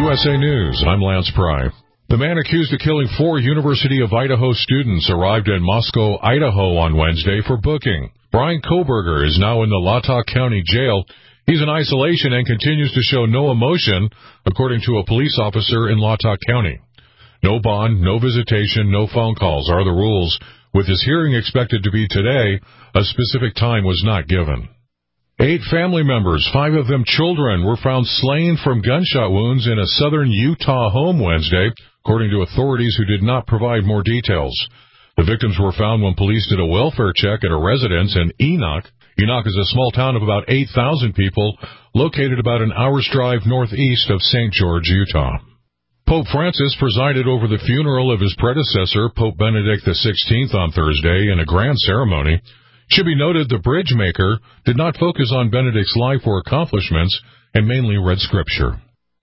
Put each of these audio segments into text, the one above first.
USA News, I'm Lance Pry. The man accused of killing 4 University of Idaho students arrived in Moscow, Idaho on Wednesday for booking. Brian Koberger is now in the Latah County Jail. He's in isolation and continues to show no emotion, according to a police officer in Latah County. No bond, no visitation, no phone calls are the rules. With his hearing expected to be today, a specific time was not given. 8 family members, 5 of them children, were found slain from gunshot wounds in a southern Utah home Wednesday, according to authorities who did not provide more details. The victims were found when police did a welfare check at a residence in Enoch. Enoch is a small town of about 8,000 people, located about an hour's drive northeast of St. George, Utah. Pope Francis presided over the funeral of his predecessor, Pope Benedict XVI, on Thursday in a grand ceremony. Should be noted the bridge maker did not focus on Benedict's life or accomplishments and mainly read scripture.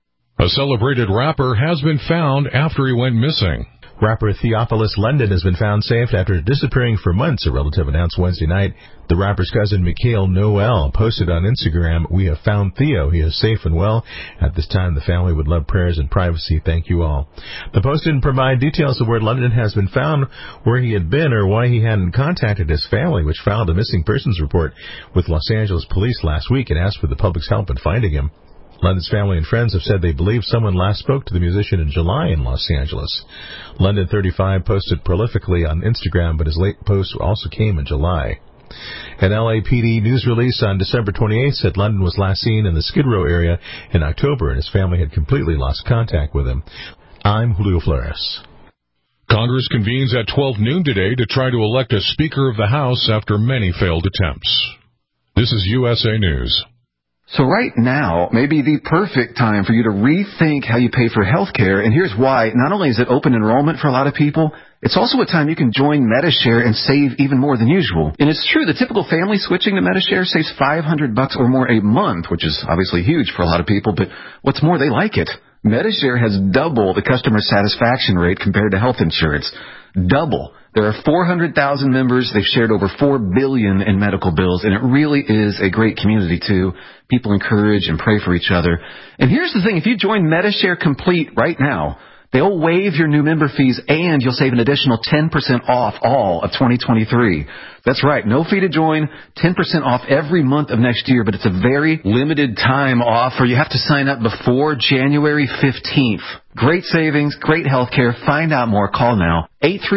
A celebrated rapper has been found after he went missing. Rapper Theophilus London has been found safe after disappearing for months, a relative announced Wednesday night. The rapper's cousin, Mikhail Noel, posted on Instagram, "We have found Theo. He is safe and well. At this time, the family would love prayers and privacy. Thank you all." The post didn't provide details of where London has been found, where he had been, or why he hadn't contacted his family, which filed a missing persons report with Los Angeles police last week and asked for the public's help in finding him. London's family and friends have said they believe someone last spoke to the musician in July in Los Angeles. London, 35, posted prolifically on Instagram, but his late post also came in July. An LAPD news release on December 28th said London was last seen in the Skid Row area in October, and his family had completely lost contact with him. I'm Julio Flores. Congress convenes at 12 noon today to try to elect a Speaker of the House after many failed attempts. This is USA News. So right now may be the perfect time for you to rethink how you pay for health care, and here's why. Not only is it open enrollment for a lot of people, it's also a time you can join Medi-Share and save even more than usual. And it's true, the typical family switching to Medi-Share saves $500 or more a month, which is obviously huge for a lot of people, but what's more, they like it. Medi-Share has double the customer satisfaction rate compared to health insurance. Double. There are 400,000 members. They've shared over $4 billion in medical bills, and it really is a great community, too. People encourage and pray for each other. And here's the thing. If you join Medi-Share Complete right now, they'll waive your new member fees, and you'll save an additional 10% off all of 2023. That's right. No fee to join, 10% off every month of next year, but it's a very limited time offer. You have to sign up before January 15th. Great savings, great health care. Find out more. Call now.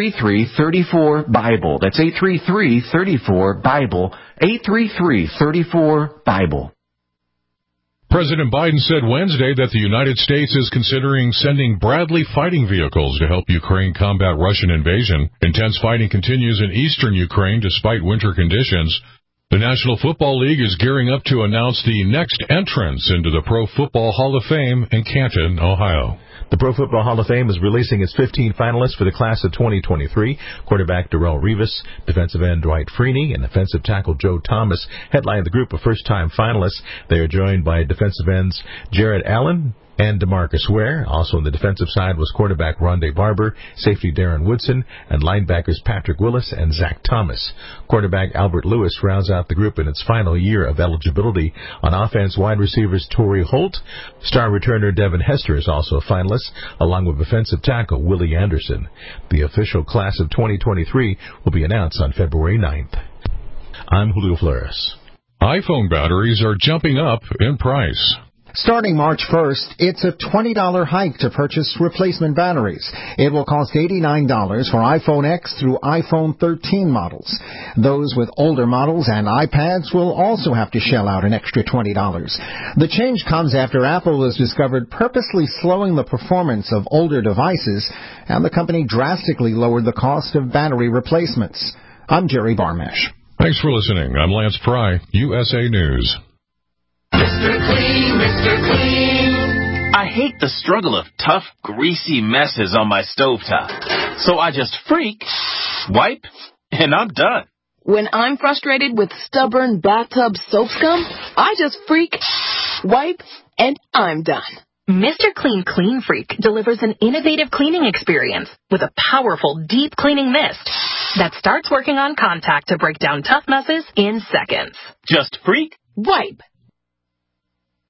833-34-BIBLE. That's 833-34-BIBLE. 833-34-BIBLE. President Biden said Wednesday that the United States is considering sending Bradley fighting vehicles to help Ukraine combat Russian invasion. Intense fighting continues in eastern Ukraine despite winter conditions. The National Football League is gearing up to announce the next entrance into the Pro Football Hall of Fame in Canton, Ohio. The Pro Football Hall of Fame is releasing its 15 finalists for the class of 2023. Quarterback Darrelle Revis, defensive end Dwight Freeney, and defensive tackle Joe Thomas headline the group of first-time finalists. They are joined by defensive ends Jared Allen and DeMarcus Ware. Also on the defensive side was quarterback Rondé Barber, safety Darren Woodson, and linebackers Patrick Willis and Zach Thomas. Quarterback Albert Lewis rounds out the group in its final year of eligibility. On offense, wide receivers Torrey Holt, star returner Devin Hester is also a finalist, along with defensive tackle Willie Anderson. The official class of 2023 will be announced on February 9th. I'm Julio Flores. iPhone batteries are jumping up in price. Starting March 1st, it's a $20 hike to purchase replacement batteries. It will cost $89 for iPhone X through iPhone 13 models. Those with older models and iPads will also have to shell out an extra $20. The change comes after Apple has discovered purposely slowing the performance of older devices, and the company drastically lowered the cost of battery replacements. I'm Jerry Barmesh. Thanks for listening. I'm Lance Pry, USA News. Mr. Clean, Mr. Clean. I hate the struggle of tough, greasy messes on my stovetop. So I just freak, wipe, and I'm done. When I'm frustrated with stubborn bathtub soap scum, I just freak, wipe, and I'm done. Mr. Clean Clean Freak delivers an innovative cleaning experience with a powerful deep cleaning mist that starts working on contact to break down tough messes in seconds. Just freak, wipe,